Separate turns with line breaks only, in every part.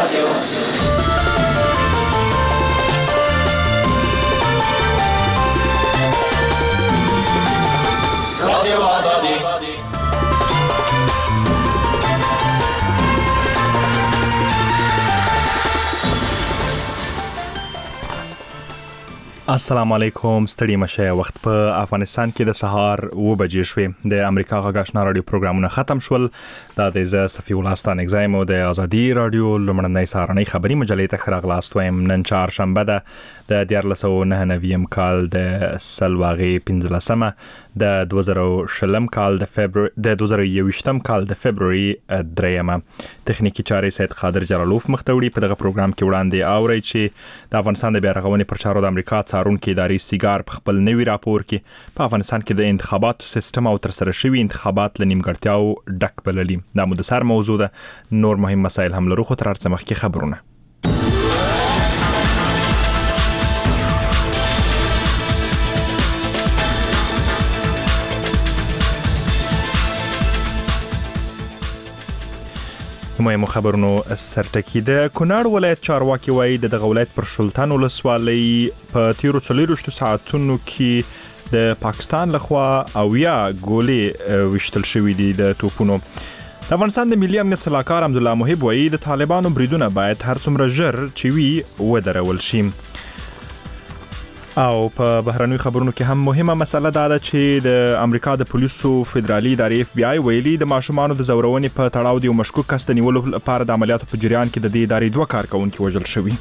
السلام علیکم. ستړي مشه. وخت په افغانستان کې د سهار 2 بجې شوې. د امریکا غږ آشنا رادیو پروګرامونه ختم شول. دا د صفی الله ستان اگزایم او د ازادي رادیو لمړنۍ سهارنۍ خبري مجلې ته خراغلاست وایم. نن چهارشنبه ده د 1499 کال د سلواغي 15مه د 2020 کال د فبراير کال د فبراير 3مه. تخنیکی چارې سید قادر جلالوف مختوړي په دغه پروګرام کې وړاندې اوري چې د افغانستان د بیا رغونې پر چارو د امریکا څارون کې اداري سیګار په خپل نوي راپور کې په افغانستان کې د انتخاباتو سیستم او تر سره شوی انتخابات له نیمګړتیاو ډک بللي. دا مو د سر موضوع ده. نور مهم مسایل هم لرو خو تر هر څه مخکې خبرونه. مهمو خبرونو سرټکی. د کونړ ولایت چارواکي وایي د ولایت پر سلطان ولسوالۍ په تیرو 40 ساعتونو کې د پاکستان لخوا اویا ګولې وشتل شوې دي د توپونو. د افغانستان د ملي امنیت سلاکار حمدالله محب وایي د طالبانو بریدونه باید هر څومره ژر چې وي ودرول شي. او په بهرنیو خبرونو کې هم مهمه مسله ده چې د امریکا د پولیسو فدرالي ادارې FBI ویلي د ماشومانو د زورونې په تړاو د یو مشکوک کس د نیولو لپاره د عملیاتو په جریان کې د دې ادارې 2 کارکونکي وژل شوي.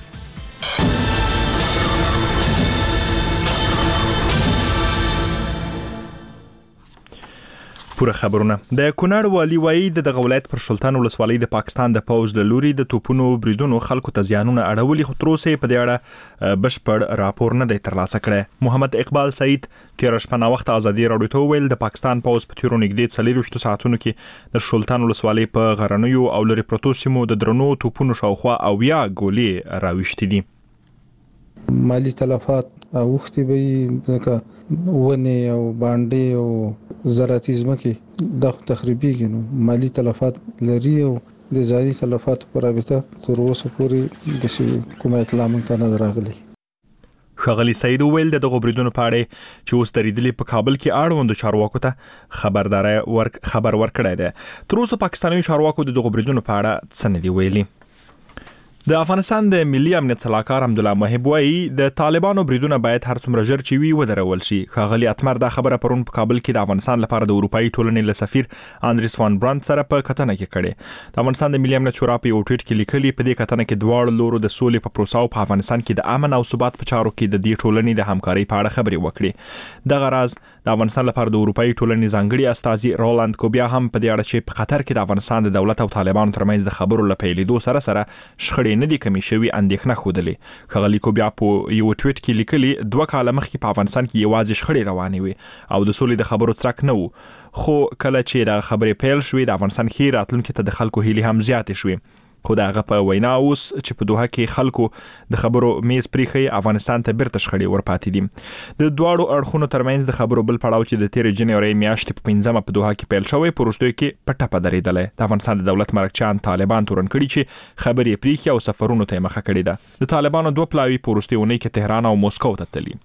پوره خبرونه. د کونړ والی وایي د ولایت پر سلطان ولسوالۍ د پاکستان د پوز له لوري د توپونو بریدونو خلکو ته زیانونه اړولي خو تر اوسه په دې اړه بشپړ راپور نه دی ترلاسه کړی. محمد اقبال سعید تیر شپه وخت ازادي رادیو ته ویل د پاکستان پوز په تیرو نږدې 40 ساعتونو کې د سلطان ولسوالۍ په غرنیو او لری پروتو سیمو د درنو توپونو شاوخوا اویا ګولې راوښتې دي.
مالی تلفات اوختي به ځکه ونه او باندې او زراعتي ځمکې د تخریبي نو مالی تلفات لري او د ځایي تلفات پر رابطه تر اوسه پورې د کومه اطلاع مونږ ته نه راغلي.
ښاغلي سعید ویل د غوبریدونو په اړه چې اوس درېدلې په کابل کې اړوند چارواکو ته خبر ورکړی دی. تر اوسه پاکستاني چارواکو د غوبریدونو په اړه څه نه دی ویلي. د افغانستان د ملي امنیت سلاکار حمدالله محب وایي د طالبانو بریدونه باید هر څومره ژر چې وي ودرول شي. ښاغلي اتمر دا خبره پرون په کابل کې د افغانستان لپاره د اروپאי ټولنې له سفیر اندریس وان برانت سره په کتنه کې کړې. د افغانستان د ملي امنیت شورا په یو ټویټ کې لیکلي په دې کتنه کې دواړو لورو د سولې په پروسه او په افغانستان کې د امن او ثبات په چارو کې د دې ټولنې د همکارۍ په اړه خبرې وکړې. دغه راز د افغانستان لپاره د اروپאי ټولنې ځانګړي استازي رولاند کوبیا هم په دې اړه چې په قطر کې د افغانستان د دولت او طالبانو ترمنځ د خبرو لپاره سره شخړې نه دي کمې شوي اندېښنه خوده. ښاغلي کوبیا په یو ټویټ کې لیکلي 2 کاله مخکې په افغانستان کې یوازې شخړې روانې وي او د سولې د خبرو څرک نه وو. خو کله چې د خبرې پیل شوې د افغانستان کې راتلونکي ته د خلکو هیلې هم زیاتې شوې. خو دا هغه په وینا اوس چې په دوحه کې خلکو د خبرو میز پریخي افغانستان ته بیرته شخړې ورپاتې دي. د دواړو اړخونو ترمنځ د خبرو بل پړاو چې د 13 جنوري میاشتې په 15مه په دوحه کې پیل شوی پروژه کې په ټپه درېدلې. د افغانستان د دولت مرکچیان طالبان تورن کړي چې خبرې پریخي او سفرونو ته مخه کړي ده. د طالبانو 2 پلاوی پروستیونه کې تهران او مسکو ته تللی.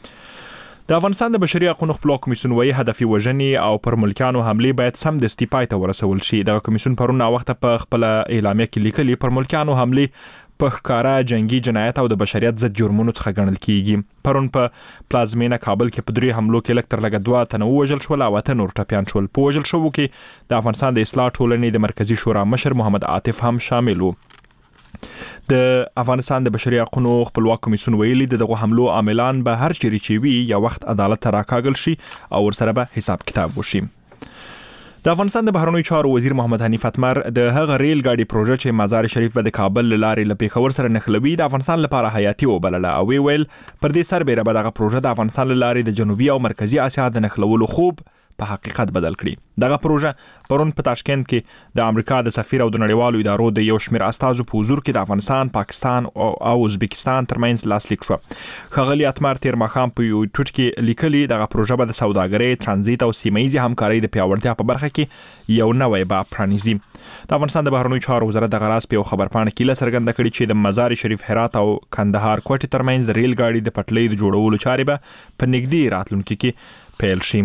د افغانستان د بشري حقوقو خپلواک کمیسیون وایي هدفي وژنې او پر ملکیانو حملې باید سمدستي پای ته ورسول شي. د کمیسیون پرون وخت په خپل اعلامیه کې لیکلي پر ملکیانو حملې په ښکارا جنگي جنایت او د بشریت ضد جرمونو څخه ګڼل کیږي. پرون په پلازمینه کابل کې په 3 حملو کې لکتر لګ 2 تنه وژل شول او 8 نور ټپيان شول. په وژل شوو کې د افغانستان د اصلاح ټولنې د مرکزی شورا مشر محمد عاطف هم شامل وو. د افغانستان د بشري حقوقو خپلواک کمیسیون ویلي دغه حملو عاملان به هر چیرې چې وي یا وخت عدالت ته راکاږل شي او ورسره به حساب کتاب وشي. د افغانستان د بهرنیو چارو وزیر محمد حنیف اتمر د هغه ریل ګاډي پروژه چې مزار شریف د کابل لارې له پیښور سره نښلوي د افغانستان لپاره حیاتي وبلله او ویل پر دې سربېره به دغه پروژه د افغانستان لارې د جنوبي او مرکزی اسیا د نښلولو خوب په حقیقت بدل کړي. دغه پروژه پرون په تاشکند کې د امریکا د سفیر او د نړیوالو ادارو د یو شمېر استازو په حضور کې د افغانستان، پاکستان او ازبکستان ترمنځ لاسلیک شو. ښاغلي اتمر تیر ماښام په یو ټویټ کې لیکلي دغه پروژه به د سوداګرۍ، ترانزیت او سیمه‌ایزې همکارۍ د پیاوړتیا په برخه کې یو نوی باب پرانیزي. د افغانستان د بهرنیو چارو وزارت د غراس په یو خبرپاڼه کې څرګنده کړې چې د مزار شریف، هرات او کندهار کوټې ترمنځ د ریل ګاډي د پټلۍ د جوړولو چارې به په نږدې راتلونکي کې پیل شي.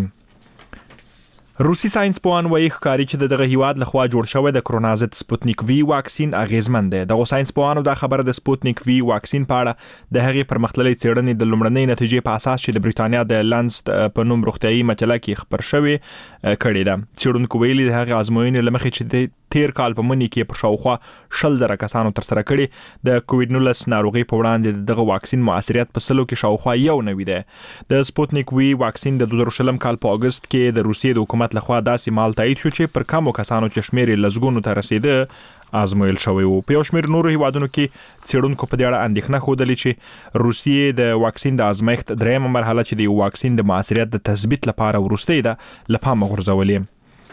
روسي ساينس پوهان وایي ښکاري چې دغه هیواد لخوا جوړ شوی د کرونا ضد سپوتنیک وی واکسین اغیزمن دی. دغه ساينس پوهانو دا خبره د سپوتنیک وی واکسین په اړه د هغې پرمختللې څېړنې د لومړنۍ نتیجې په اساس چې د بریټانیا د لانست په نوم روغتیايي مجله کې خبر شوی کړي ده. څېړونکو ویلي د هغې ازموینې له مخې چې تیر کال په مني کې پر شاوخوا 100,000 کسانو تر سره کړي د کووډ-19 ناروغي په وړاندې دغه واکسین موثریت په سلو کې شاوخوا 1 دی. د سپوتنیک وی واکسین د 2020 کال په اگست کې د روسیې د حکومت لخوا داسې مال تایید شو چې پر کمو کسانو چې شمېر لزګونو ته رسیده آزمویل شوی وو. په یو شمېر نورو هیوادونو کې څېړونکو په دې اړه اندېښنه ښودلې چې روسیې د واکسین د ازمایښت دریمه مرحله چې د یو واکسین د موثریت د تثبیت لپاره وروستۍ ده له پامه غورځولې.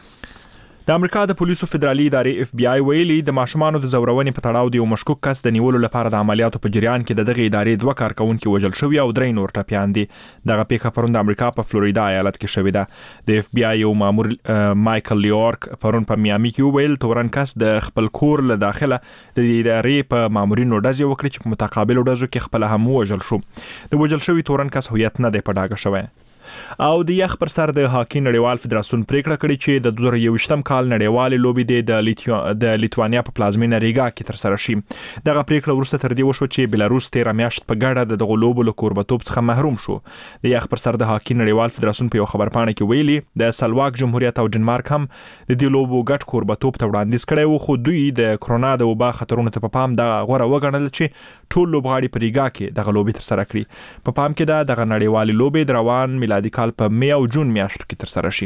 د امریکا د پولیسو فدرالي ادارې FBI ویلي د ماشومانو د زورونې په تړاو د یو مشکوک کس د نیولو لپاره د عملیاتو په جریان کې دغه ادارې 2 کارکونکي وژل شوي او 3 نور ټپیان دي. دغه پیښه پرون د امریکا په فلوریدا ایالت کې شوې ده. د FBI یو مامور مایکل لیورک پرون په میامي کې ویل تورن کس د خپل کور له داخله د ادارې په مامورینو ډزې وکړي چې په متقابل ډزو کې خپل هم وژل شو. د وژل شوي تورن کس هویت نه دی په ډاګه شوی. او د یخ پر سر د هاکی نړیوال فدراسیون پریکړه کړې چې د 2021م کال نړیوال لوبې د لیتوانیا په پلازمینه ریګا کې تر سره شي. دغه پریکړه وروسته تر دې وشو چې بلاروس 13 میاشت په ګډه د لوبو له کوربتوب څخه محروم شو. د یخ پر سر د هاکی نړیوال فدراسیون په یو خبرپاڼه کې ویلي د سلواک جمهوریت او ډنمارک هم د دې لوبو ګډ کوربتوب ته وړاندیز کړی وو، خو دوی د کرونا د وبا خطرونو ته په پام د غوړه وګڼل چې ټول لوبغاړي په ریګا کې دغه لوبې تر سره کړي. په پام کې دغه نړیوال لوبې د روان میلادي کال په می او جون میاشتو کې تر سره شي.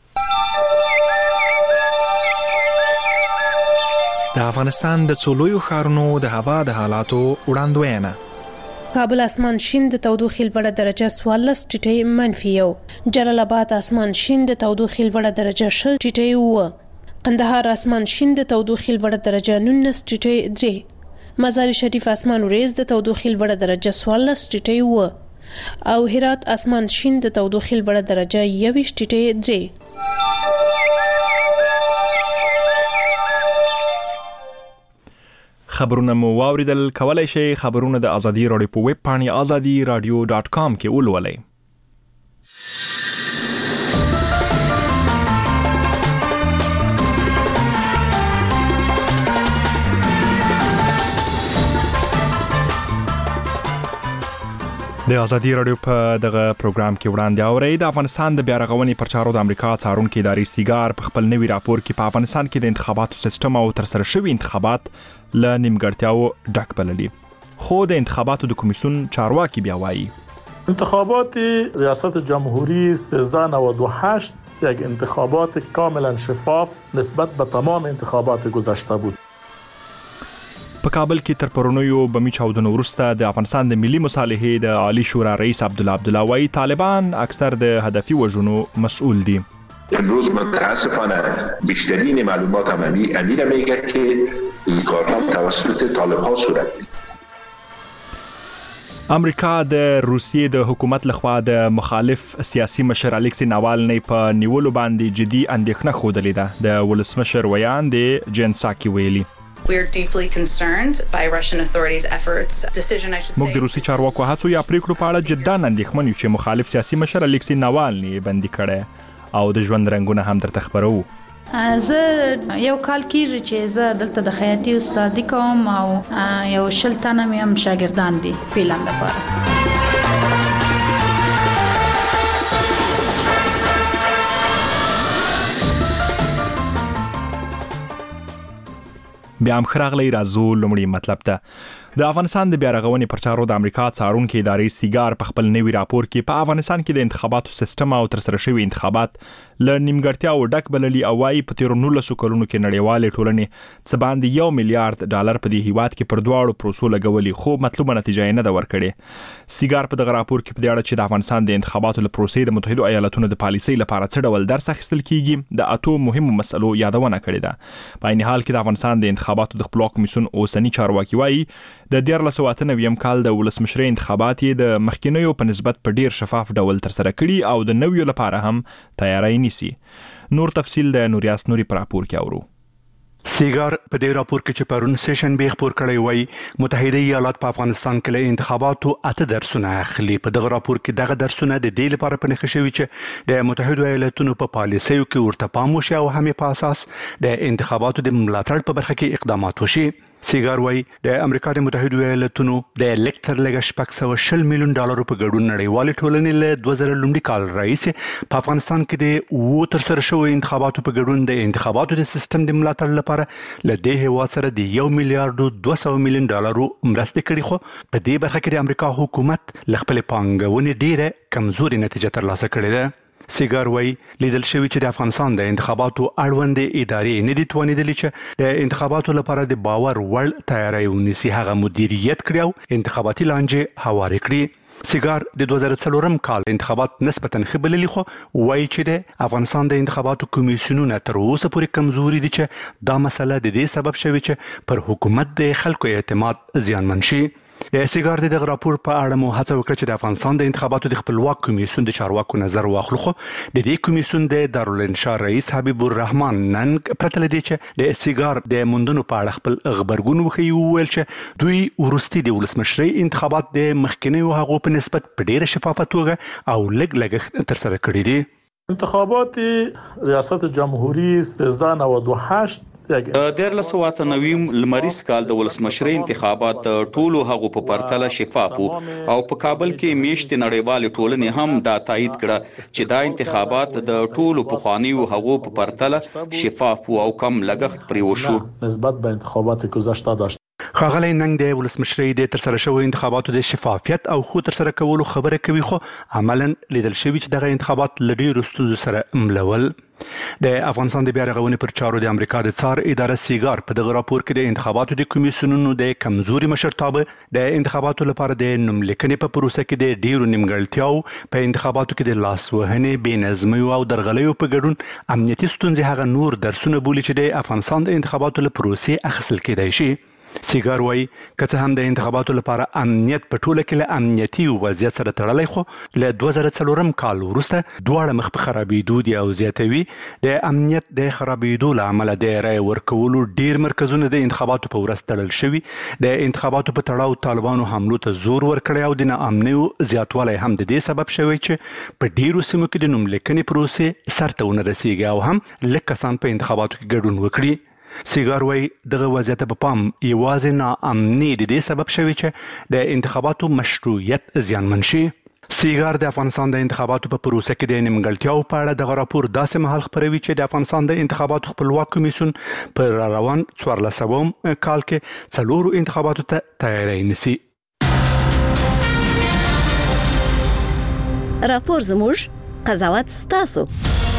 د افغانستان د څولویو ښارونو د هوا د حالاتو وړاندوینه.
کابل اسمان شین د تودوخې لوړه درجه 14 ټیټه -1. جلال آباد اسمان شین د تودوخې لوړه درجه 0 ټیټه 1. قندهار اسمان شین د تودوخې لوړه درجه 19 ټیټه 3. مزار شریف اسمان وریځ د تودوخې لوړه درجه 14 ټیټه 1. او هرات اسمان شین د تودوخې لوړه درجه 21 ټیټه 3.
خبرونه مو واوریدل. کولای شئ خبرونه د ازادي راډیو په ویب پاڼې azadiradio.com کې ولولئ. د ازادي راډیو په دغه پروګرام کې وړاندې اورئ. د افغانستان د بیا رغونې پر چارو د امریکا څارونکو ادارې سیګار په خپل نوي راپور کې په افغانستان کې د انتخاباتو سیستم او ترسره شوي انتخابات له نیمګړتیاو ډک بللي. خو د انتخاباتو د کمیسیون چارواکي بیا وایي
انتخابات ریاست جمهوری 1398 یک انتخابات کاملا شفاف نسبت به تمام انتخابات گذشته بود.
په کابل کې تر پرونیو بمی چاودنو وروسته د افغانستان د ملي مصالحې د عالی شورا رئیس عبدالله وایي طالبان اکثر د هدفي وژنو مسئول دي.
امروز متاسفانه بیشترین معلومات امیر میگه که این کارها توسط طالبان صورت میگیره.
امریکا د روسیې د حکومت لخوا د مخالف سیاسي مشر الکسی ناوالنی په نیولو باندې جدي اندېښنه ښودلې ده. د ولسمشر ویاند جین ساکی ویلي
We're deeply concerned by Russian authorities' efforts.
موږ د روسي چارواکو هڅو یا پریکړو په اړه جدا اندېښمن یو چې مخالف سیاسي مشر الکسی ناوالنی بندي کړي او د ژوند رنگونه هم درته خبرو.
زه یو کال کېږي چې زه دلته د خیاطي استادي کوم او یو 10 تنه مې هم شاګردان دي فعلا لپاره.
بیا هم خراغلی رازو لومړی مطلب ته. د افغانستان د بیا رغونې پر چارو د امریکا څارونکو ادارې سیګار په خپل نوي راپور کې په افغانستان کې د انتخاباتو سیستم او ترسره شوی انتخابات ل نیمګړتیاو ډک بللي او وايي په 13 کلونو کې نړیوال ټولنې څه باندې $1 میلیارډ په دې هیواد کې پر دواړو پروسو لګولي خو مطلوبه نتیجه نه ده ورکړې. سیګار په دغه راپور کې په دې اړه چې د افغانستان د انتخاباتو له پروسې د متحده ایالاتونو د پالیسۍ لپاره څه ډول درس اخیستل کیږي د اتو مهمو مسلو یادونه کړې ده. په عین حال کې د افغانستان د انتخاباتو د خپلواک کمیسیون اوسنی چارواکي وايي د 1998 کال د ولسمشرۍ انتخابات د مخکینیو په نسبت په ډیر شفاف ډول ترسره کړي او د نویو لپاره هم تیاری نیسي. نور تفصیل د نوریاس نوري پر راپور کې اورو.
سیګار په دې راپور کې چې پرون سیشن به خبر کړی وای متحده ایالات په افغانستان کې له انتخاباتو اته درسونه اخلي. په دغه راپور کې دغه درسونه د دې لپاره پنځه شوي چې د متحده ایالاتونو په پالیسیو کې ورته پام وشي او هم په اساس د انتخاباتو د ملاتړ په برخه کې اقدامات وشي. سیګار وای د امریکا د متحده ایالاتونو د الکتر لګ $620 میلیون په ګډون نړیوال ټولنې له 2000 کال راځي په افغانستان کې د ترسره شوی انتخاباتو په ګډون د انتخاباتو د سیستم د ملاتړ لپاره له دې هیواد سره د $1 میلیارډ 200 میلیون مرستې کړې خو په دې برخه کې د امریکا حکومت ل خپل پانګونې ډیره کمزوري نتیجه ترلاسه کړې ده. سیګار وای لیدل شوی چې د افغانستان د انتخاباتو اړوند ادارې نه دي توانیدلې چې د انتخاباتو لپاره د باور وړ تیاری ونیسي هغه مدیریت کړی او انتخاباتي لانجې هوارې کړي. سیګار د 2004 کال انتخابات نسبتاً خبللی خو وای چې د افغانستان د انتخاباتو کمیسیونونه تر اوسه پورې کمزوري دي چې دا مسله د دې سبب شوی چې پر حکومت د خلکو اعتماد زیانمن شي. د سیګار د راپور په اړه مو هڅه وکړه چې د افغانستان د انتخاباتو د خپلواک کمیسیون د چارواکو نظر واخلو خو د دې کمیسیون د دارالانشا رئیس حبیب الرحمن نن پرته لدی چې د سیګار د موندنو په اړه خپل خبرګون وخی ویل چې دوی ورستي د ولسمشرۍ انتخابات د مخکینیو هغو په نسبت په ډیره شفافه توګه او لګ ترسره کړي دي.
انتخابات ریاست جمهوری 1398
د 1998 لمریز کال د ولسمشرۍ انتخابات ټولو هغو په پرتله شفاف او په کابل کې میشت نړیوال ټولنې هم دا تایید کړه چې دا انتخابات د ټولو پخوانیو هغو په پرتله شفاف او کم لګښت پرې وشو
نسبت به انتخابات گذشته داشت.
خاغلی ننګ د ولسمشرۍ د ترسره شوی انتخاباتو د شفافیت او خو ترسره کولو خبره کوي خو عملاً لیدل شوی چې دغه انتخابات لډي رستو سره ملول. د افغانستان د بیا رغونې پر چارو د امریکا د څار اداره سیګار په دغه راپور کې د انتخاباتو د کمیسیونونو د کمزوري مشرتابه د انتخاباتو لپاره د نوملیکنې په پروسه کې د ډیرو نیمګړتیاو په انتخاباتو کې د لاسوهنې بې نظمیو او درغلیو په ګډون امنیتي ستونزې هغه نور درسونه بولي چې د افغانستان د انتخاباتو له پروسې اخیستل کېدای شي. سیګار وای که څه هم د انتخاباتو لپاره امنیت په ټوله کې له امنیتي وضعیت سره تړلی خو له 2004 کال وروسته دواړه مخ په خرابېدو دي او زیاتوي د امنیت د خرابېدو له امله د رای ورکولو ډیر مرکزونه د انتخاباتو په ورځ تړل شوي. د انتخاباتو په تړاو طالبانو حملو ته زور ورکړی او د ناامنیو زیاتوالی هم د دې سبب شوی چې په ډیرو سیمو کې د نوملیکنې پروسې سرته ونه رسیږي او هم لږ کسان په انتخاباتو کې ګډون وکړي. سیګار وای دغه وضعیت په پام یوازې ناامني د دې سبب شوی چې د انتخاباتو مشروعیت زیانمن شي. سیګار د افغانستان د انتخاباتو په پروسه کې د نیمګړتیاو په اړه دغه راپور داسې مهال خپروي چې د افغانستان د انتخاباتو خپلواک کمیسیون پر روان 14 کال کې 4 انتخاباتو ته تیاری نیسي.
راپور زموږ قضاوت ستاسو.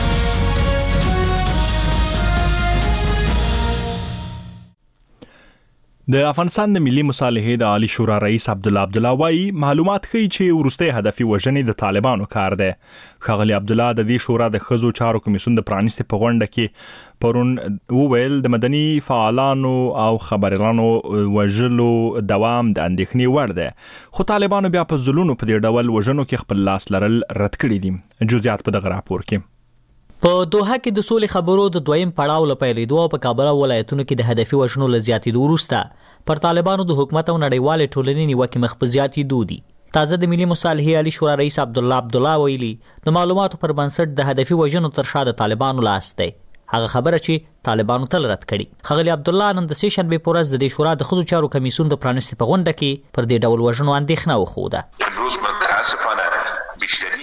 د افغانستان د ملي مصالحې د عالی شورا رئیس عبدالله وایي معلومات ښیي چې وروستۍ هدفي وژنې د طالبانو کار دی. ښاغلي عبدالله د دې شورا د ښځو چارو کمیسیون د پرانیستې په غونډه کې پرون وویل د مدني فعالانو او خبريالانو وژلو دوام د اندېښنې وړ دی خو طالبانو بیا په ځلونو په دې ډول وژنو کې خپل لاس لرل رد کړي دي. جزئیات په دغه راپور کې.
په دوحه کې د سولې خبرو د دویم پړاو لپاره لیدو په کابل ولایتونو کې د هدفي وژنو لزیاتېدو وروسته پر طالبانو د حکومت او نړیوال ټولنې نیوکې مخ په زیاتېدو دي. تازه د ملي مصالحې عالی شورا رئیس عبدالله ویلي د معلوماتو پر بنسټ د هدفي وژنو تر شا د طالبانو لاس دی. هغه خبره چې طالبانو تل رد کړي. خغلی عبدالله نن د سیشن به پورز د شورا د ښځو چارو کمیسیون د پرانیستې په غونډه کې پر دې ډول وژنو اندېښنه وښوده.
امروز متاسفانه بیشترین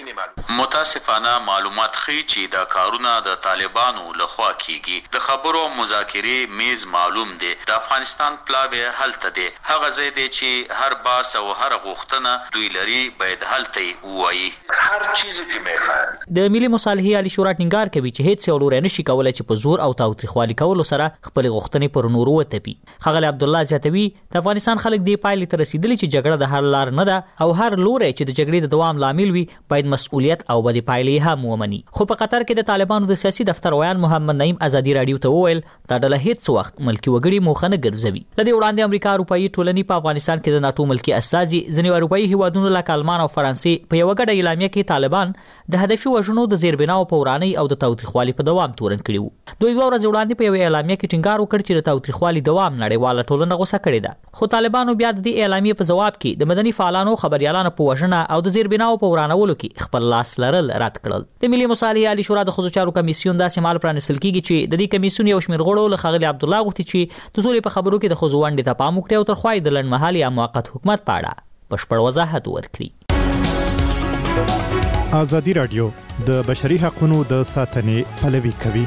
متاسفانه معلومات ښیي چې دا کارونه د طالبانو لخوا کیږي. د خبرو مذاکرې میز معلوم دی. د افغانستان پلاوی هلته دی. هغه ځای دی چې هر باس او هر غوښتنه دوی لري باید هلته وایي.
هر چیز چې میخواد
د ملي مصالحې عالی شورا ټینګار کوي چې هیڅ یو لوري نشي کولای چې په زور او تاوتریخوالي کولو سره خپل غوښتنې پر نورو وتپي. ښاغلی عبدالله زیاتوي د افغانستان خلک دې پایلې ته رسیدلي چې جګړه د حل لار نه ده او هر لوري چې د جګړې د دوام لامل وي باید مسؤلیت او بدی پایلې هم ومني. خو په قطر کې د طالبانو د سیاسي دفتر ویان محمد نعیم ازادي رادیو ته وویل دا ډله هیڅ وخت ملکی وګړي موخه نه ګرځوي. لدې وړاندې امریکا اروپאי ټولنې په افغانستان کې د ناتو ملکی اساسي ځینې اروپאי هیوادونو لکه آلمان او فرانسې په یو ګډه اعلامیه کې طالبان د هدفي وژنو د زیربناو په ورانۍ او د تاوتریخوالي په دوام تورن کړي وو. دوی دوه ورځې وړاندې په یو اعلامیه کې ټینګار وکړ چې د تاوتریخوالي دوام نړیواله ټولنه غوسه کړې ده. خو طالبانو بیا د دې اعلامیې په جواب کې د مدني فعالانو خبريالانو په وژنه او د زیربناو په ورانولو کې خپل لاس لرل رد کړل. د ملي مصالحې عالی شورا د خصوصي چارو کمیسیون داسې مال پرانیستل کیږي چې د دې کمیسیون یو شمېر غړو له ښاغلي عبدالله غوښتي چې د سولې په خبرو کې د ښځو ونډې ته پام وکړي او تر خوا یې د لنډمهالي یا موقت حکومت په اړه بشپړ وضاحت ورکړي.
ازادي رادیو د بشري حقوقو د ساتنې پلوي کوي.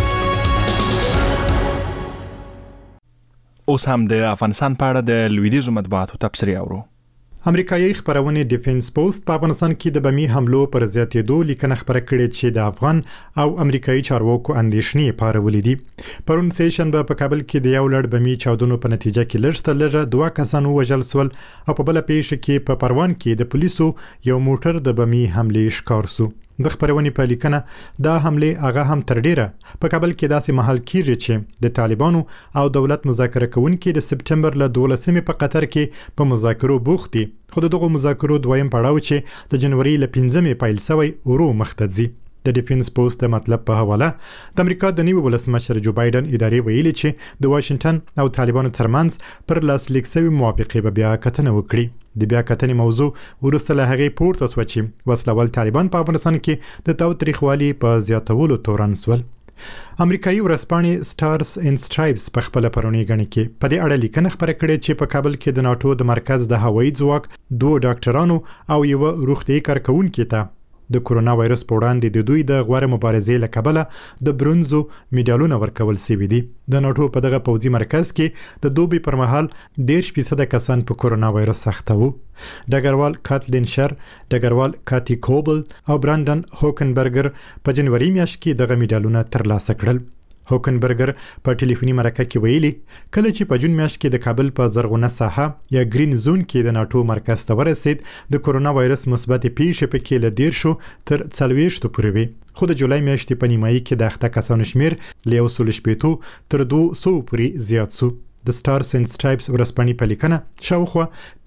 اوس هم د افغانستان په اړه د لویدیځو مطبوعاتو تبصرې اورو.
امریکایي خبرونه ډیفنس پوسټ په افغانستان کې د بمي حملو پر زیاتېدو لیکنه خبره کړې چې د افغان او امریکایي چارواکو اندېښنې پارولې دي. پرون سیشن په کابل کې د یو لړ بمي چاودنو په نتیجه کې لږ 2 کسان وژل شول او په بل پیښه کې په پروان کې د پولیسو یو موټر د بمي حملې ښکار شو. د خبرونې په لیکنه دا حمله هغه هم تر ډیره په کابل کې داسې محل کېږي چې د طالبانو او دولت مذاکره کوونکي د سپټمبر له 12 په قطر کې په مذاکرو بوخت دي. خو دغه مذاکرو دویم پړاو چې د جنوري له 15 پیل شوی ورو مخته ځي. د ډیفنس پوسټ د مطلب په حواله د امریکا د نیو ولسمشر جو بایدن ادارې ویلي چې د واشنگټن او طالبانو ترمنځ پر لاسلیک شوی موافقه به بیا کتنه وکړي. د بیا کتنې موضوع ورسته له هغې پورته شوه چې وسلوال طالبان په افغانستان کې د تاوتریخوالي په زیاتولو تورن شول. امریکایي ورځپاڼې سټارز اینډ سټرایپس په خپل پرونی غني کې په دې اړه لیکنه خبره کړې چې په کابل کې د ناتو د مرکز د هوایي ځواک 2 ډاکټرانو او یو روغتيایي کارکونکو ته د کورونا وایرس په وړاندې د دوی د غوړه مبارزې لکبله د برونزو میډالونه ورکول شوي دي. د ناتو په دغه پوځي مرکز کې د دوبي پر مهال 10% کسان په کورونا وایرس اخته وو. ډګروال کاتلین شر، ډګروال کاتی کوبل او براندن هوکنبرګر په جنوري میاشت کې دغه میډالونه ترلاسه کړل. هوکنبرګر په ټلیفوني مرکه کې ویلي کله چې په جون میاشت کې د کابل په زرغونه ساحه یا گرین زون کې د ناتو مرکز ته ورسید د کورونا وایرس مثبت پیښې په کې له 10 تر 40 پورې وي. خو د جولای میاشتې په نیمایي کې د اخته کسانو شمیر له 180 تر 200 پورې زیات شو. د سټارز اینډ سټرایپس ورځپاڼې په لیکنه شاوخوا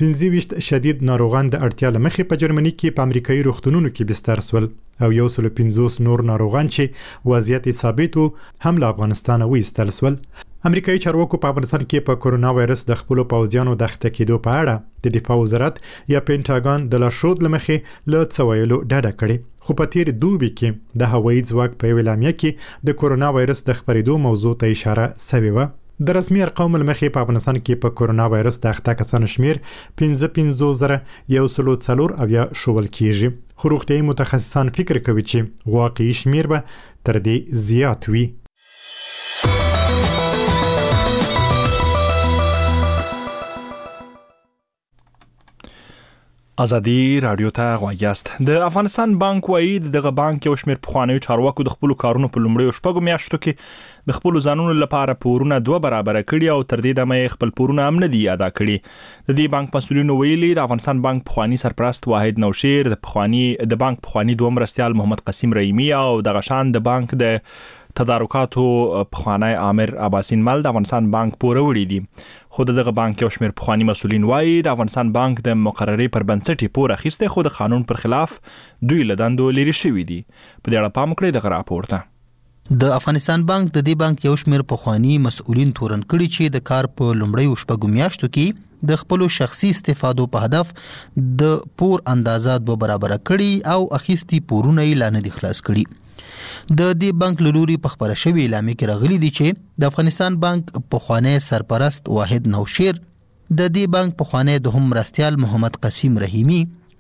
25 شدید ناروغان د اړتیا لمخې په جرمني کې په امریکایي روغتونونو کې بستر شول او 150 نور ناروغان چې وضعیت ثابت وو هم له افغانستان وایستل شول. امریکایي چارواکو په افغانستان کې په کورونا وایرس د خپل پوځیانو د اخته کېدو په اړه د دفاع وزارت یا پینټاګون د لارښود لمخې له څویلو ډډه کړې. خو په تیر دوبي کې د هوایي ځواک په اعلامیه کې د کورونا وایرس د خپرېدو موضوع ته اشاره شوې و. د رسمي ارقامو لمخې په افغانستان کې په کورونا وایرس د اخته کسانو شمیر 15,140 شول کېږي. خو روغتیایي متخصصان فکر کوي چې واقعي شمیر به تر دې زیات وي.
ازادي رادیو ته غواړئ. د افغانستان بانک وایي دغه بانک یو شمېر پخوانیو چارواکو د خپل کارونو په لومړیو شپږو میاشتو کې د خپل ځانونو لپاره پورونه 2 برابر کړي او تر دې دمه خپل پورونه هم نه دي ادا کړي. د دې بانک مسؤلینو ویلي د افغانستان بانک پخوانی سرپرست واحد نوشیر د بانک پخوانی دوه مرستیال محمد قاسم رحیمی او د غشان د بانک د تدارکاتو پخوانی عامر عباسین مل د افغانستان بانک پوره وړي دي. خو دغه بانک یو شمېر پخوانی مسؤلین وایي د افغانستان بانک د مقررې پر بنسټ پوره اخیسته خو د قانون پر خلاف دوی له دندو لري شوي دي. په دې اړه پام وکړئ دغه راپور ته.
د افغانستان بانک د دې بانک یو شمېر پخوانی مسؤلین تورن کړي چې د کار په لومړیو شپږو میاشتو کې د خپل شخصي استفادو په هدف د پور اندازه 2 برابر کړي او اخیستي پورونه یې لا نه دي خلاص کړي. د دې بانک لوري په خبره شوی اعلامیه کې راغلي دي چې د افغانستان بانک پخوانی سرپرست واحد نوشیر، د دې بانک پخوانی دوهم مرستیال محمد قاسم رحیمی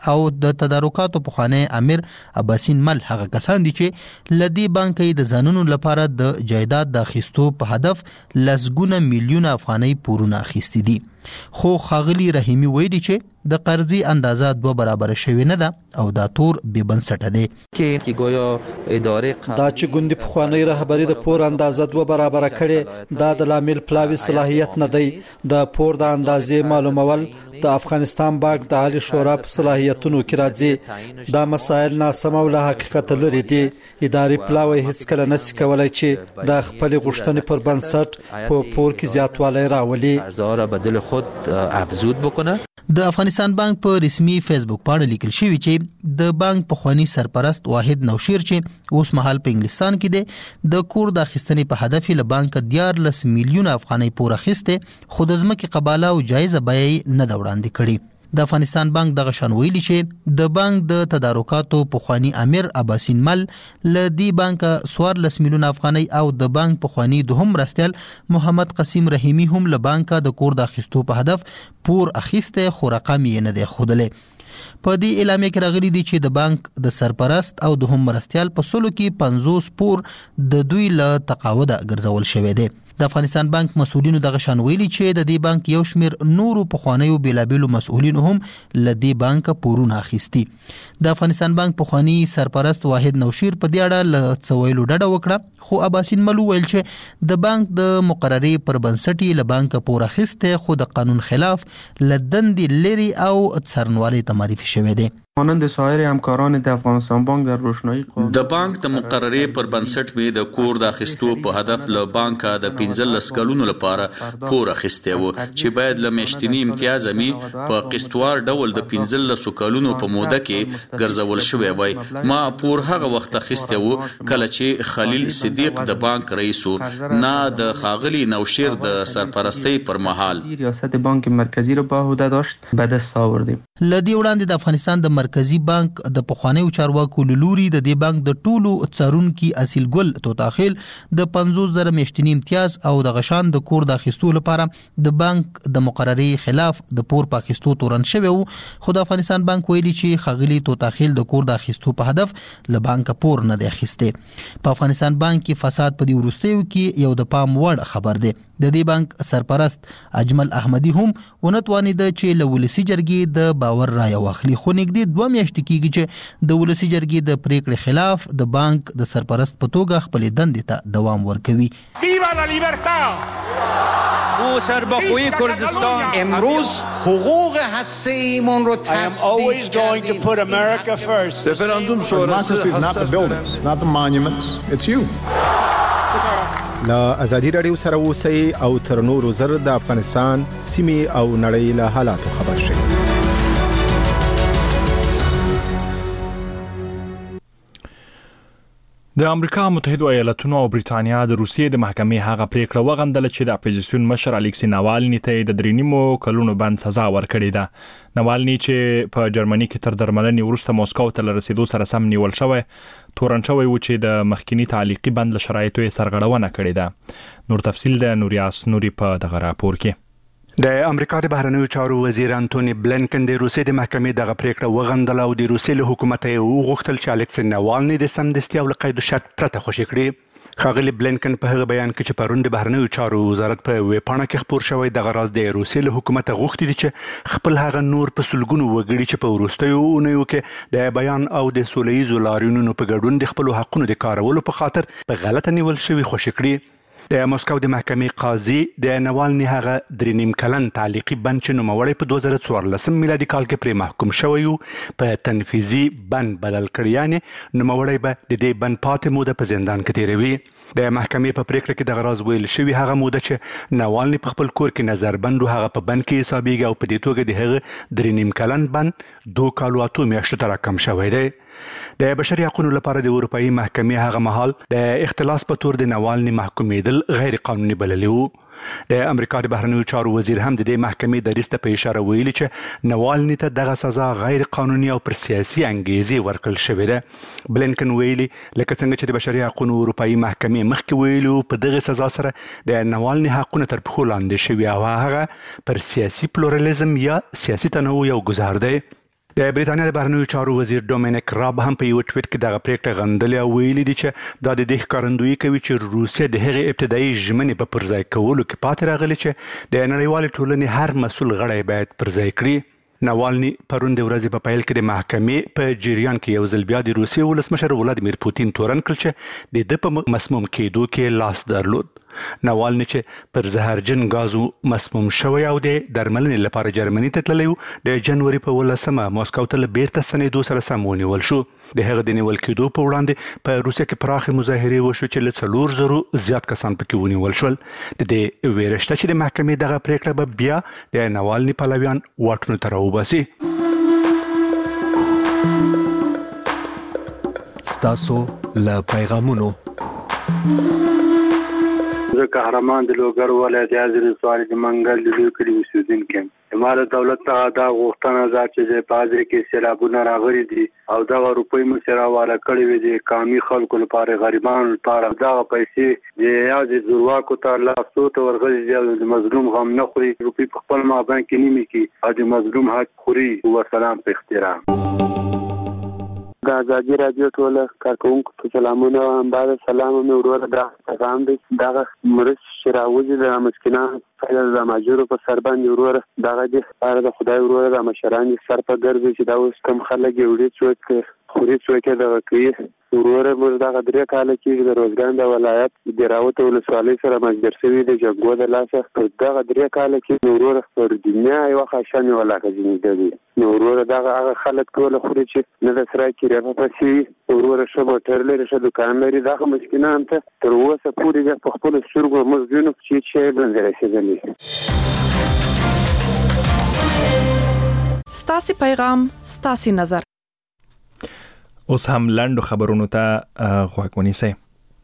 او د تدارکاتو پخوانی امیر عباسین مل هغه کسان دي چې لدی بانک د ځانونو لپاره د جایداد د اخیستو په هدف لسګونه میلیونه افغانۍ پورونه اخیستي دي. خو ښاغلي رحیمي ویلي چې د قرضې اندازه 2 برابر شوې نه ده او دا تور بې بنسټه دی.
کې ګویا ادارې
دا چې ګوندي پخوانی رهبری د پور اندازه 2 برابر کړي دا د لامل پلاوي صلاحیت نه دی. د پور د اندازې معلومول د افغانستان بانک د عالی شورا په صلاحیتونو کې راځي. دا مسایل ناسم او له حقیقت لري دي. اداري پلاوي هیڅ کله نشي کولای چې د خپل غوښتنې پر بنسټ په پور کې زیاتوالی راولي.
ارزاره بدل خود افزود بکنه.
د افغانستان بانک په رسمي فیسبوک باندې لیکل شوی چې د بانک پخوانی سرپرست واحد نوشیر چې اوس مهال په انګلستان کې دی د کور د اخیستنې په هدف له بانک 14 میلیونه افغانۍ پور اخیسته خو د ځمکې قباله او جایزه بیه نه وړاندې کړي. د افغانستان بانک دغه شان ویلي چې د بانک د تدارکاتو پخوانی امیر عباسین مل لدی بانک 14 میلیونه افغانۍ او د بانک پخوانی دوهم مرستیال محمد قسیم رحیمی هم له بانک د کور د اخیستو په هدف پور اخیسته خو رقم یې نه دی ښودلی. په دې اعلامیه کې راغلي دي چې د بانک د سرپرست او دوهم مرستیال په سلو کې 50 پور د دوی له تقاعده ګرځول شوی دی. د افغانستان بانک مسؤلینو دغه شان ویلي چې د دې بانک یو شمیر نورو پخوانیو بیلابیلو مسؤلینو هم له دې بانک پورونه اخیستي. د افغانستان بانک پخوانی سرپرست واحد نوشیر په دې اړه له څویلو ډډه وکړه خو عباسین مل ویل چې د بانک د مقررې پر بنسټ له بانک پور اخیسته خو د قانون خلاف لدند لري او څرنوالي ته معرفي شوی دی.
مانند سایر همکاران د افغانستان بانک در روشنایی
د بانک د مقررې پر بنسټ می د کور د اخیستو په هدف له بانک د 15 کلونو لپاره پور اخیسته و چې باید له میاشتنی امتیاز می په قسطوار ډول د 15 کلونو په موده کې ګرځول شوی وای. ما پور هغه وخت اخیسته و کله چې خلیل صدیق د بانک رئیس نه د خاغلی نوشیر د سرپرستی پر مهال
ریاست بانک مرکزی را به عهده داشت به دست آوردیم.
لدی وړاندې د افغانستان د مرکزی بانک د پخوانیو چارواکو لوري د دې بانک د ټولو څارونکو اصیل ګل توتاخیل د 50,000 میاشتنی امتیاز او د غشان د کور د اخیستو لپاره د بانک د مقررې خلاف د پور په اخیستو تورن شوی وو. خو د افغانستان بانک ویلي چې خغلی توتاخیل د کور د اخیستو په هدف له بانک پور نه دی اخیسته. په افغانستان بانک کې فساد په دی ورستیو کې یو د پام وړ خبر دی. د دې بانک سرپرست اجمل احمدی هم ونتوانید چې له ولسی جرګې د باور رای واخلي خو نږدې 2 میاشتې کېږي چې د ولسی جرګې د پریکړې خلاف د بانک د سرپرست په توګه خپل دندې ته دوام ورکوي.
ویوا لا لیبرتا! او سربخوی کردستان
امروز حقوق هسته‌ایمون رو
تصدیق کردیم.
رفراندوم
شورای is not the buildings, it's not the monuments, it's you. لا ازادي رادیو سره اوسئ او تر نورو زر د افغانستان سیمې او نړۍ له حالاتو خبر شئ.
د امریکا متحده ایالاتونو او بریټانیا د روسیې د محکمې هغه پریکړه وغندله چې د اپوزیسیون مشر الکسی ناوالني ته د 3 کلونو بند سزا ورکړې ده. ناوالني چې په جرمني کې تر درملنې وروسته موسکو ته رسیدو سره سم نیول شوی تورن شوی و چې د مخکینی تعلیقي بند له شرایطو سرغړونه کړې ده. نور تفصیل د نوریاس نوري په دغه راپور کې.
د امریکا د بهرنیو چارو وزیر انټونی بلینکن د روسیې د محکمې دغه پریکړه وغندل او د روسیې له حکومت یې وغوښتل چې الکسی ناوالني د سمدستي او قید شرط پرته خوشي کړي. خاغلی بلینکن په هغه بیان کې چې پرون د بهرنیو چارو وزارت په ویبپاڼه کې خبر شوی د غراز د روسیې له حکومت غوښتي دي چې خپل هغه نور په سلګونو وګړي چې په وروستیو اونیو کې د بیان او د سولهییزو لاریونونو په ګډون د خپل حقوقو د کارولو په خاطر په غلطه نیول شوی خوشي کړي. د موسکو د محکمې قاضي د ناوالني هغه 3 کلن تعلیقي بند چې نوموړی په 2014 میلادي کال کې پرې محکوم شوی په تنفیذي بند بدل کړی، یعنی نوموړی به د دې بند پاتې موده په زندان کې تیروي. د محکمې په پریکړه کې د غراز ویل شوی هغه موده چې ناوالني په خپل کور کې نظربند هغه په بند کې حسابيږي او په دې توګه د هغه 3 کلن بند 2 کالو 8 میاشتو ته راکم شوی دی. د بشري حقوقو لپاره د اروپאי محکمې هغه مهال د اختلاس په تور د ناوالني محکومېدل غیر قانوني بللی وو. د امریکا د بهرنیو چارو وزیر هم د دې محکمې د ریسته په اشاره ویلي چې ناوالني ته دغه سزا غیر قانوني او پر سیاسي انګیزې ورکړل شوې ده. بلینکن ویلي لکه څنګه چې د بشري حقوقو اروپאי محکمې مخکې ویلو په دغه سزا سره د ناوالني حقونه تر پښو لاندې شوي او هغه پر سیاسي پلورالېزم یا سیاسي تنوع یو ګزار دی. د بریټانیا د بهرنیو چارو وزیر ډومینیک راب هم په یو ټویټ کې دغه پریکړه غندلې او ویلي دي چې دا د دې ښکارندویي کوي چې روسیه د هغې ابتدایي ژمنې په پرځای کولو کې پاتې راغلي چې د نړیوالې ټولنې هر مسؤل غړی باید پرځای کړي. ناوالني پرون د ورځې په پیل کې د محکمې په جریان کې یو ځل بیا د روسیې ولسمشر ولادیمیر پوتین تورن کړ چې د ده په مسموم کېدو کې لاس درلود. ناوالني چې پر زهرجن غازو مسموم شوی او د درملنې لپاره جرمني ته تللی و د جنوري په 18 ماسکو ته بیرته ستنېدو سره سم ونیول شو. د هغه د نیول کېدو په وړاندې په روسیه کې پراخې مظاهرې وشو چې له 4,000 زیات کسان پکې ونیول شول. د دې ویره شته چې د محکمې دغه پریکړه به بیا د ناوالني پلویان واټونو ته راوباسي.
ستاسو له پیغامونو
زه قهرمان د لوګر ولایت یازر سواری د منګل د لوی کلی اوسیدونکی یم. امارت دولت ته دا غوښتنه ده چې په حاضر کې سیلابونه راغلي دي او دغه روپۍ مو سره والا کړی وي د قومي خلکو لپاره غریبانو لپاره دغه پیسې د یاد زورواکو ته لاسو ته ورغلي د مظلوم غم نه خوري. روپۍ په خپل مابین کې نیمه کې او د مظلوم حق خوري. وسلام په احترام.
د ازادي راډیو ټول کارکونکو ته سلامونه او بعد سلام مې وروره دا پیغام دی دغه مرش شراوزي د مسکینانو د ماجورو په سر باندې وروره دغه د لپاره د خدای وروره د مشران سر په ګرځي چې دا اوس کم خلک یوړي څوک خوري څوک دغه کوي وروره موږ دغه 3 کال کې د روزګان د ولایت د راوته ولسوالۍ سره مجبور شوی د جګو د لاسه په دغه 3 کال کې وروره پر دنیا یو خاصه ولاکه ځینې دی وروره دغه هغه خلک ټول خوري چې نه د سره کې راپسې وروره شه موټر لري شه دکان لري دغه مسکینان ته تر اوسه پورې په خپل سترګو موږ وینو چې باندې رسیدلی.
ستاسو پیغام ستاسو نظر.
اوس هم لاندو خبرونو ته غوږ ونیسئ.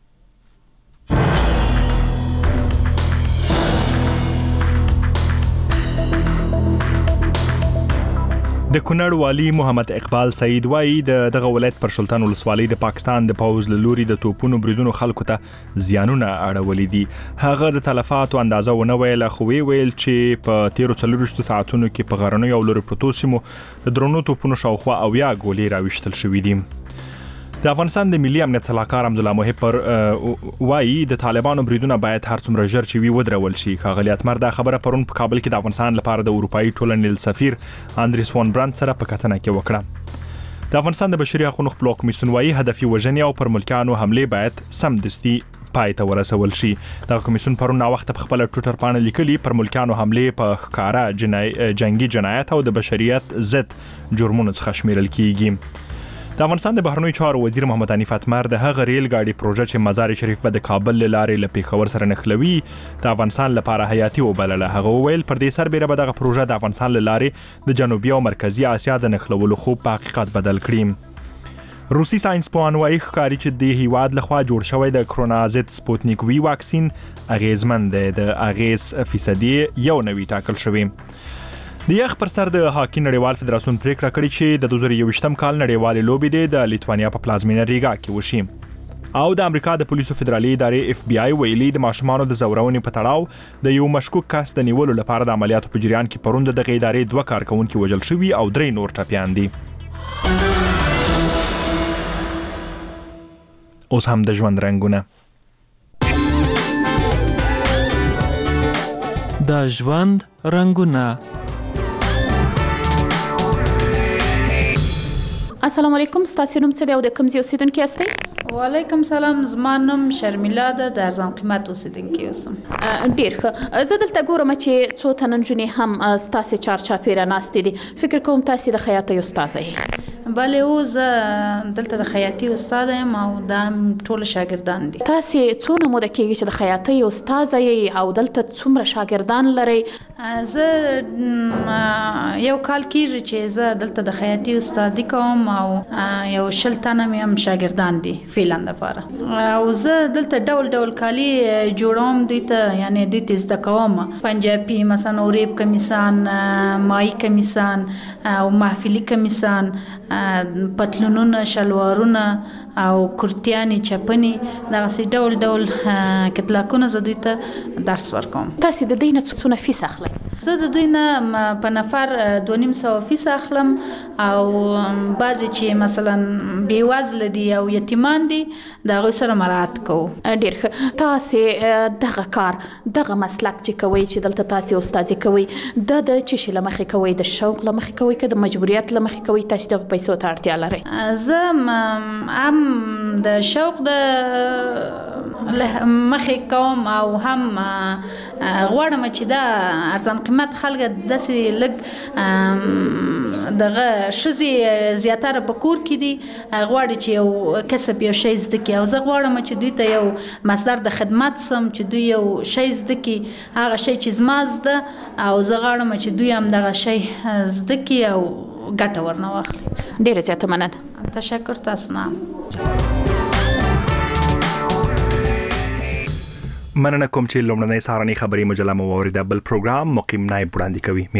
د کونړ والی محمد اقبال سعید وایي دغه ولایت پر سلطان ولسوالۍ د پاکستان د پوز له لوري د توپونو بریدونو خلکو ته زیانونه اړولې دي. هغه د تلفاتو اندازه ونه ویله خو ویل چې په 13 ساعتونو کې په غرنیو او لوري پروتو سیمو د درونو توپونو شاوخوا 70 ګولې راويشتل شوې دي. د افغانستان د ملي امنیت سلاکار حمدالله محب پر وایي د طالبانو بریدونه باید هر څومره ژر چې وي ودرول شي. ښاغلي اتمر دا خبره پرون په کابل کې د افغانستان لپاره د اروپאי ټولنې سفیر اندریس فون برانت سره په کتنه کې وکړه. د افغانستان د بشري حقوقو خپلواک کمیسیون وایي هدفي وژنې او پر ملکیانو حمله باید سمدستي پای ته ورسول شي. د کمیسیون پرون وخت په خپل ټویټر باندې لیکلي پر ملکیانو حمله په ښکارا جنگي جنایت او د بشریت ضد جرمونو څخه شمیرل کیږي. د افغانستان د بهرنیو چارو وزیر محمد حنیف اتمر د هغه ریل ګاډي پروژه چې مزار شریف به د کابل لارې له پیښور سره نښلوي د افغانستان لپاره حیاتي وبلله. هغه وویل پر دې سربېره به دغه پروژه د افغانستان لارې د جنوبي او مرکزی اسیا د نښلولو خوب په حقیقت بدل کړي. روسي ساينس پوهان وايي ښکاري چې د هیواد لخوا جوړ شوی د کرونا ضد سپوتنیک وی واکسین اغیزمن دی. د اغیز فیصدي یو نوي ټاکل شوی. د یخ پر سر د هاکی نړیوال فدراسیون پریکړه کړې چې د 2021م کال نړیوالې لوبې د لیتوانیا په پلازمینه ریګا کې وشي. او د امریکا د پولیسو فدرالي ادارې اف بی آی ویلي د ماشومانو د زورونې په تړاو د یو مشکوک کس د نیولو لپاره د عملیاتو په جریان کې پروند د ادارې 2 کارکونکو وژل شوي او 3 نور ټپیان دي. اوس هم د ژوند رنگونه.
د ژوند رنگونه.
السلام علیکم. ستاسو نوم څه دی او د کوم ځای اوسیدونکي یاست؟ وعلیکم سلام. زما نوم شرمیلا ده د ارزان قیمت اوسیدونکي اوسم. ډیر ښه. زه دلته ګورم چې څو تنه نجونې هم ستاسو چارچاپیره ناستې دي. فکر کوم تاسو د خیاطۍ استاد یې. بله او زه دلته د خیاطۍ استاد یم او دا ټول شاګردان دي. تاسو څونه موده کېږي چې د خیاطۍ استاد یې او دلته څومره شاګردان لري؟ زه یو کال کېږي چې زه دلته د خیاطۍ استادي کوم او یو 20 تنه مې هم شاګردان دي فعلا لپاره. او زه دلته ډول ډول کالي جوړوم دوی ته، یعنی دوی ته زده کوم. پنجابي مثلا اوریب کمیسان، مای کمیسان او محفلي کمیسان، پتلونونه، شلوارونه او کرتیانی، چپنی، دغه ډول ډول کتلاکونه زه دوی ته درس ورکوم. تاسو د دې نه څونه فیس اخلئ؟
زه د دوی نه په نفر 2.5 فیس اخلم او بعضی چې مثلا بیوزله دي او یتیمان دي دا غوي سره مراعات کوو.
ډیر ښه. تاسو دغه کار دغه مسلک چې کوي چې دلته تاسو استادي کوي د چې شلمخې کوي د شوق لمخې کوي که د مجبوریت لمخې کوي تاسو د پیسو ته اړتیا لرئ؟
زه هم د شوق د مخې کوم او هم غواړم چې دا ارزان قیمت خلک داسې لږ دغه شزي زیاتره په کور کې دي غواړي چې یو کسب یو شی زده کړي او زه غواړم چې دوی ته یو مصدر د خدمت سم چې دوی یو شی زده کړي هغه شی چې زما زده او زه غواړم چې دوی هم دغه شی زده کړي او ګټه ورنه واخلي.
ډیره زیاته مننه.
تشکر تاسو نه.
مننه کوم چې لومړنۍ سهارنۍ خبري مجله مو اوریدا. بل پروګرام مقیم نائب وړاندې کوي.